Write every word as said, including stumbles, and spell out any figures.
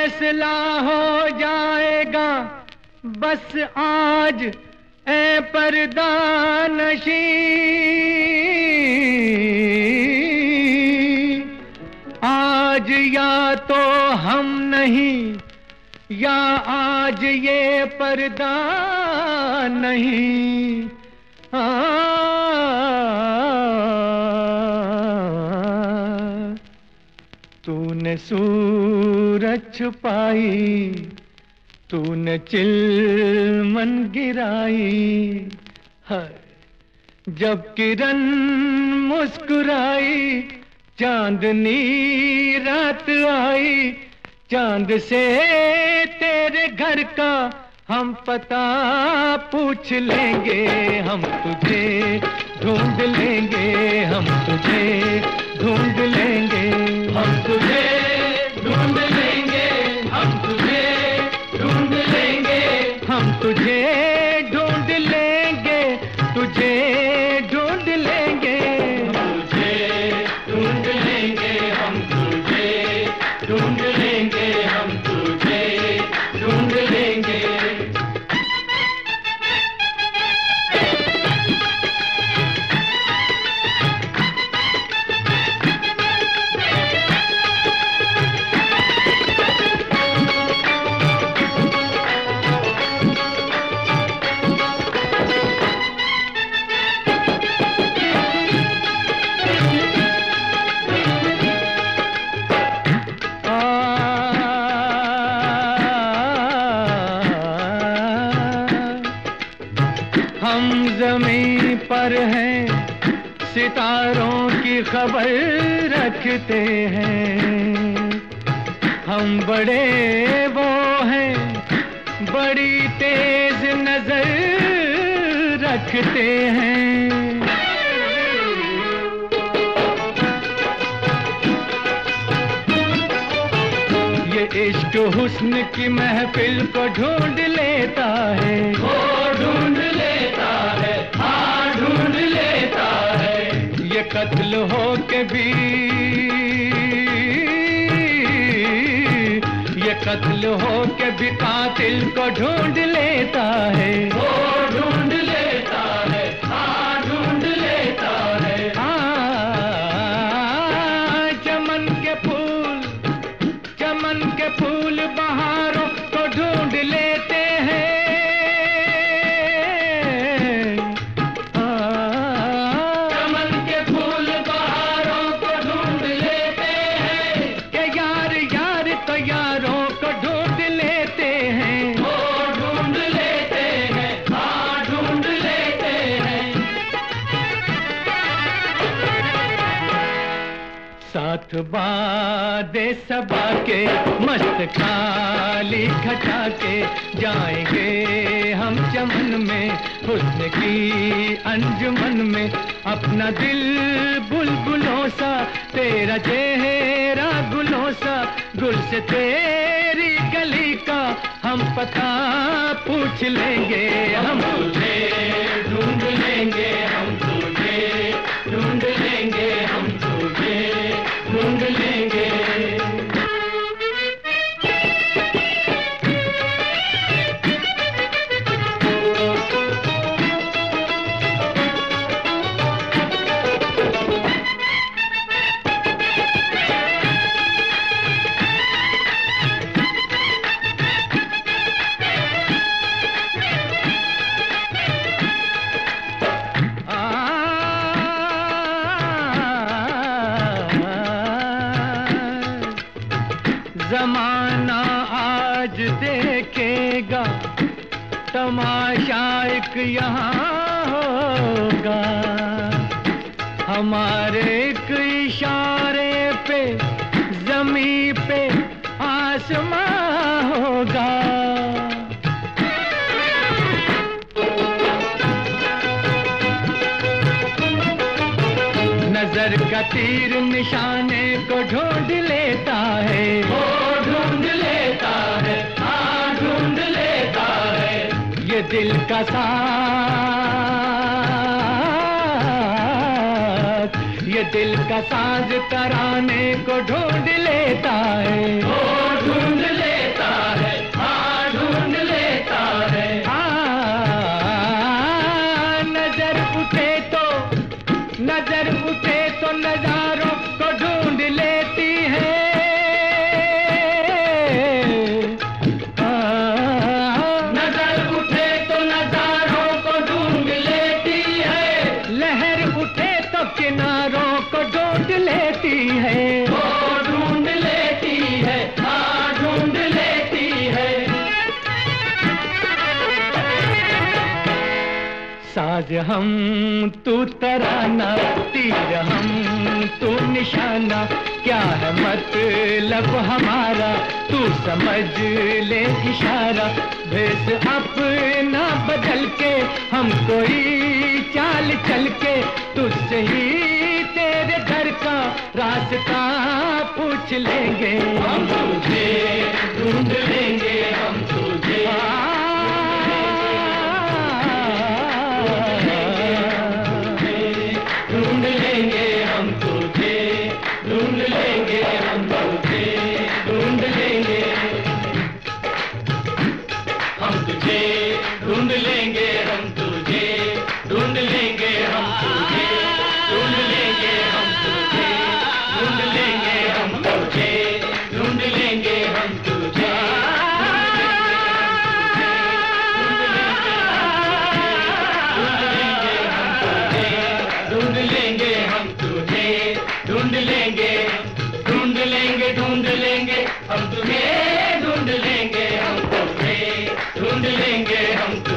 फैसला हो जाएगा बस आज ऐ पर्दा नशी। आज या तो हम नहीं या आज ये पर्दा नहीं। आ, तूने सूरज छुपाई, तूने चिलमन गिराई, है जब किरण मुस्कुराई चांदनी रात आई। चांद से तेरे घर का हम पता पूछ लेंगे, हम तुझे ढूंढ लेंगे, हम तुझे ढूंढ लेंगे, हम तुझे ढूंढ लेंगे, हम तुझे ढूंढ लेंगे, हम तुझे ढूंढ लेंगे, तुझे ढूंढ लेंगे, तुझे ढूंढ लेंगे, हम तुझे ढूंढ लेंगे, हम तुझे ढूंढ लेंगे। हम ज़मीं पर हैं, सितारों की खबर रखते हैं। हम बड़े वो हैं, बड़ी तेज नजर रखते हैं। ये इश्क हुस्न की महफिल को ढूंढ लेता है, वो ढूंढ लेता है, हाँ ढूंढ लेता है। ये कत्ल हो के भी, ये कत्ल हो के भी कातिल को ढूंढ लेता है, वो ढूंढ लेता है, हाँ ढूंढ लेता है। हाँ चमन के फूल, चमन के फूल बहारों को ढूंढ लेते हैं। साथ बादे सबा के मस्त खाली खटा के जाएंगे हम चमन में, हुस्न की अंजुमन में। अपना दिल बुलबुलों सा, तेरा चेहरा गुलों सा, गुल से तेरी गली का हम पता पूछ लेंगे। हम तुझे ढूंढ लेंगे, हम तुझे ढूंढ लेंगे, हम तुझे ढूंढ लेंगे। जमाना आज देखेगा तमाशा एक यहाँ होगा, हमारे एक इशारे पे जमीन पे आसमां होगा। नजर का तीर निशाने को ढूंढ लेता है, वो ढूंढ लेता है, हाँ ढूंढ लेता है। ये दिल का साज, ये दिल का साज तराने को ढूंढ लेता है, वो ढूंढ लेता है। है, वो ढूंढ लेती है, हाँ ढूंढ लेती है। साज हम तू तराना, तीर हम तू निशाना, क्या है मतलब हमारा तू समझ ले इशारा। भेष अपना बदल के हम कोई चाल चल के तुझसे ही तेरे घर का रास्ता पूछ लेंगे। हम तुझे ढूंढ लेंगे, हम तुझे ढूंढ लेंगे, हम तुझे ढूंढ लेंगे, हम तुझे ढूंढ लेंगे, हम तुझे ढूंढ लेंगे, हम तुझे ढूंढ लेंगे, हम तुझे ढूंढ लेंगे, हम तुझे ढूंढ लेंगे, हम तुझे ढूंढ लेंगे, हम तुझे ढूंढ लेंगे, हम तुझे ढूंढ लेंगे, ढूंढ लेंगे, ढूंढ लेंगे, हम तुम्हें ढूंढ लेंगे, हम तुझे ढूंढ लेंगे, हम